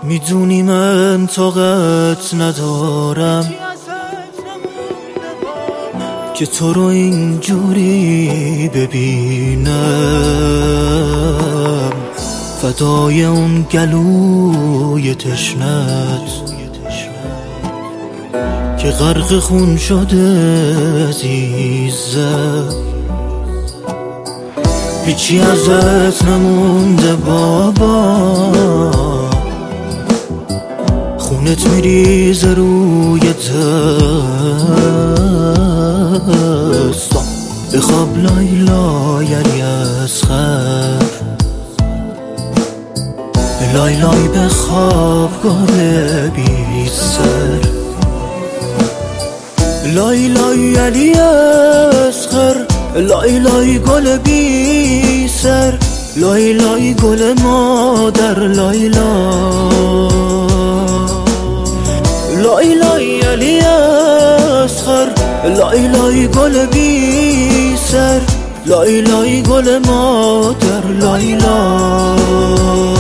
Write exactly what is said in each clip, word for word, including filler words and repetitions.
میدونی من طاقت ندارم که تو رو اینجوری ببینم، فدای اون گلوی تشنت که غرق خون شده عزیزم. هیچی ازت نمونده بابا، خونت میریزه روی دستان. بخواب لایلای علی اصغر، لای لای بخواب گل بی سر. لای لای علی اصغر، لای لای گل بی سر. لای لای گل مادر، لای لای لای لای علی اصغر، لای لای گل بی سر. لای لای گل مادر، لای لای.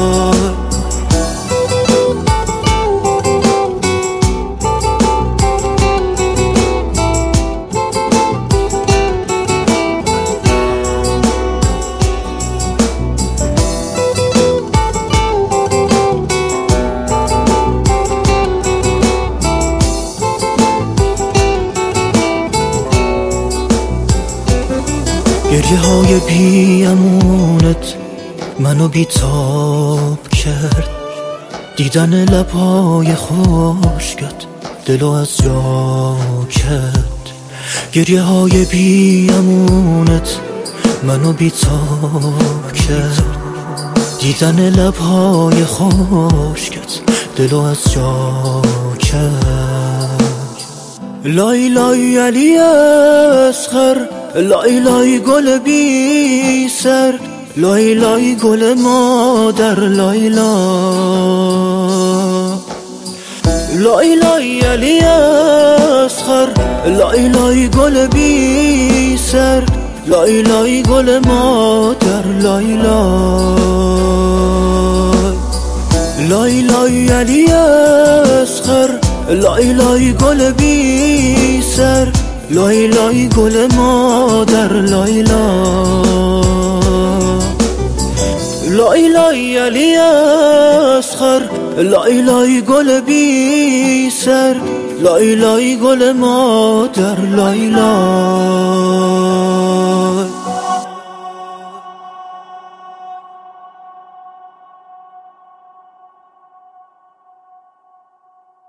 گریه های بی امونت منو بیتاب کرد، دیدن لبهای خشکت دلو از جا کرد. گریه های بی امونت منو بیتاب کرد، دیدن لبهای خشکت دلو از جا کرد. لای لای علی اصغر، لای لای گل بی سر. لای لای گل مادر، لای لای لای لای علی اصغر، لای لای گل بی سر. لای لای گل مادر، لای لای لای لای علی اصغر، لای لای گل بی سر. لای لای گل مادر، لای لای لای لای علی اصغر، لای لای گل بی سر. لای لای گل مادر، لای لای.